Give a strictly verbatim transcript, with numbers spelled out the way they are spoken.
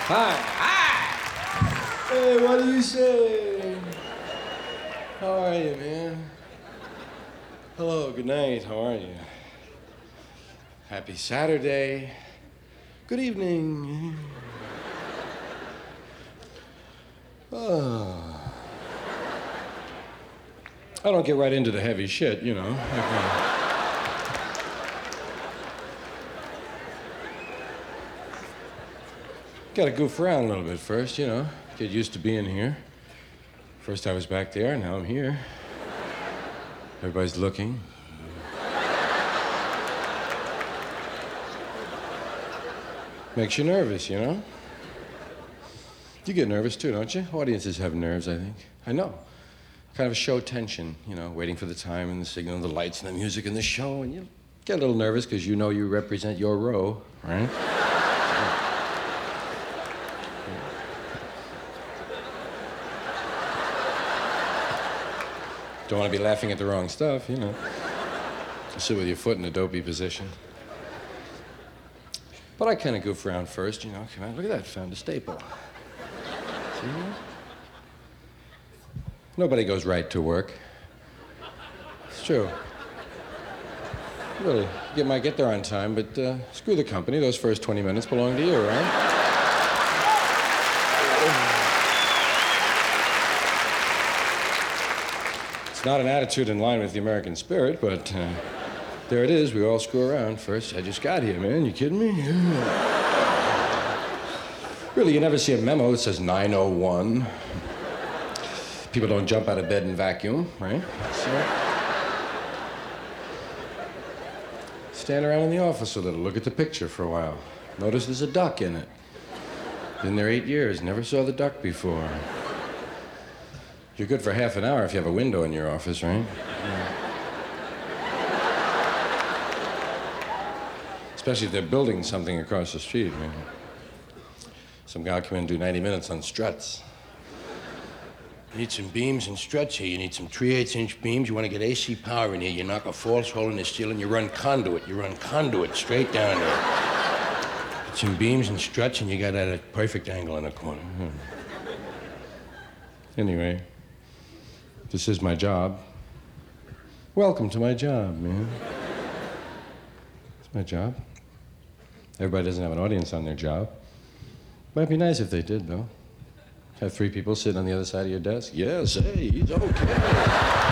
Hi. Hi. Hey, what do you say? How are you, man? Hello, good night. How are you? Happy Saturday. Good evening. Oh. I don't get right into the heavy shit, you know. Gotta goof around a little bit first, you know. Get used to being here. First I was back there, now I'm here. Everybody's looking. Makes you nervous, you know? You get nervous too, don't you? Audiences have nerves, I think. I know. Kind of show tension, you know, waiting for the time and the signal and the lights and the music and the show, and you get a little nervous because you know you represent your row, right? Don't want to be laughing at the wrong stuff, you know. Sit with your foot in a dopey position. But I kind of goof around first, you know. Come on, look at that, found a staple. See? Nobody goes right to work. It's true. Really, you might get there on time, but uh, screw the company. Those first twenty minutes belong to you, right? It's not an attitude in line with the American spirit, but uh, there it is. We all screw around first. I just got here, man. You kidding me? Really, you never see a memo that says nine oh one. People don't jump out of bed and vacuum, right? So, stand around in the office a little. Look at the picture for a while. Notice there's a duck in it. Been there eight years. Never saw the duck before. You're good for half an hour if you have a window in your office, right? Yeah. Especially if they're building something across the street, man. Some guy will come in and do ninety minutes on struts. You need some beams and struts here. You need some three eighths inch beams. You want to get A C power in here. You knock a false hole in the ceiling. You run conduit. You run conduit straight down there. Get some beams and struts, and you got at a perfect angle in the corner. Hmm. Anyway, this is my job. Welcome to my job, man. It's my job. Everybody doesn't have an audience on their job. Might be nice if they did, though. Have three people sitting on the other side of your desk. Yes, hey, he's okay.